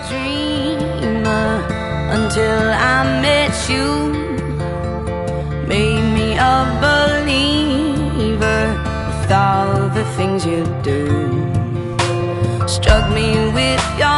dreamer until I met you. Made me a believer with all the things you do. Struck me with your